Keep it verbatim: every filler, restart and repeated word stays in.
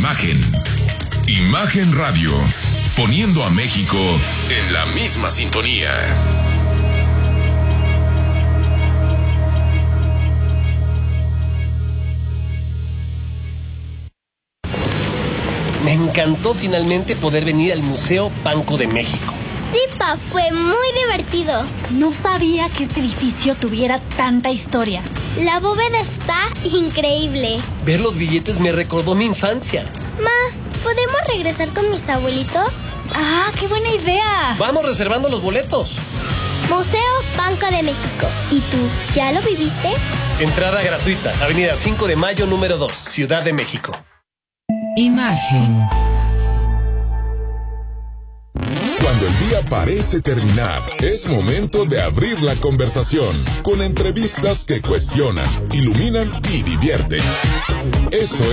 Imagen. Imagen Radio. Poniendo a México en la misma sintonía. Me encantó finalmente poder venir al Museo Banco de México. Sí, pa, fue muy divertido. No sabía que este edificio tuviera tanta historia. La bóveda está increíble. Ver los billetes me recordó mi infancia. Ma, ¿podemos regresar con mis abuelitos? ¡Ah, qué buena idea! Vamos reservando los boletos. Museo Banco de México. ¿Y tú, ya lo viviste? Entrada gratuita, Avenida cinco de Mayo, número dos, Ciudad de México. Imagen. Cuando el día parece terminar, es momento de abrir la conversación con entrevistas que cuestionan, iluminan y divierten. Eso